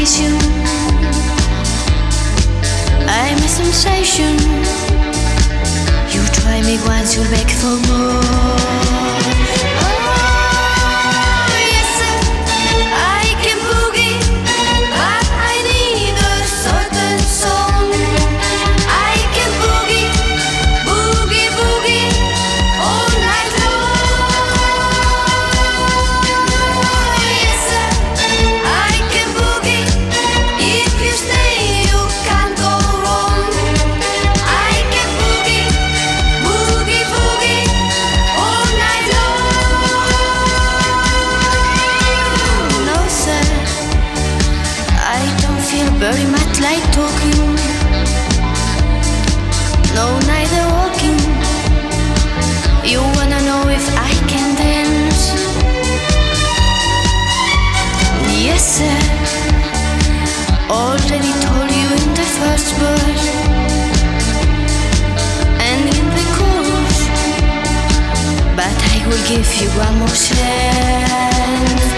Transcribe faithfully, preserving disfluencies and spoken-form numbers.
ambition. I'm a sensation. You try me once, you'll beg for more. Oh, yes, sir, I can boogie, but I need a certain song. I can boogie, boogie, boogie all night long. Yes, sir, I can boogie. If you stay, you can't go wrong. I can boogie, boogie, boogie all night long. No, sir, I don't feel very much like talking. No, neither walking. You wanna know if I can dance? Yes, sir, already told you in the first verse and in the chorus, but I will give you one more chance.